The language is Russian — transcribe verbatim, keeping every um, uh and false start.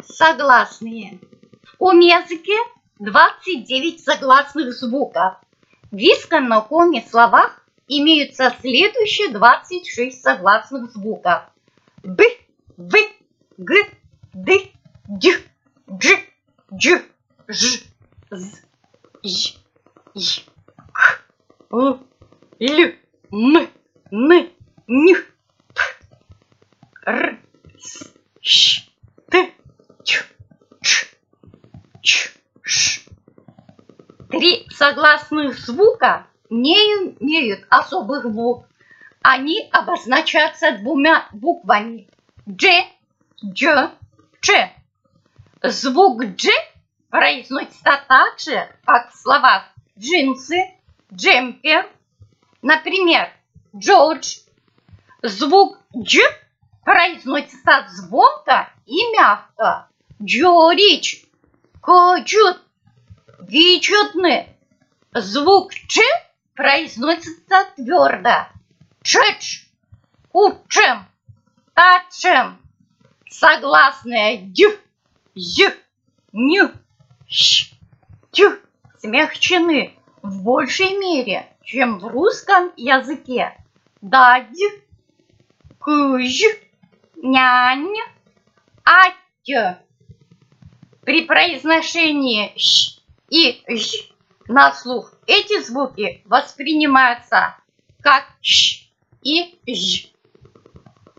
Согласные. В коме-языке двадцать девять согласных звуков. В исконном коме словах имеются следующие двадцать шесть согласных звуков. Б, В, Г, Д, Д, Дж, Дж, Ж, З, Й, Й, К, Л, Л, М, Н, Н, П, Р, С, Щ, Т, Ч, Ч, Ч, Ш. Три согласных звука не имеют особых букв. Они обозначаются двумя буквами Дж, Дж, Ч. Звук Дж произносится так же, как в словах джинсы, джемпер. Например, Джордж. Звук Дж произносится звонко и мягко. Джордж, кочут, вичутны. Звук Ч произносится твердо. Чеч, учем, тачем. Согласные Д, З, Н, Щ, Т смягчены в большей мере, чем в русском языке. Дадь, кыж, нянь, ать. При произношении щ и ж на слух эти звуки воспринимаются как щ и ж.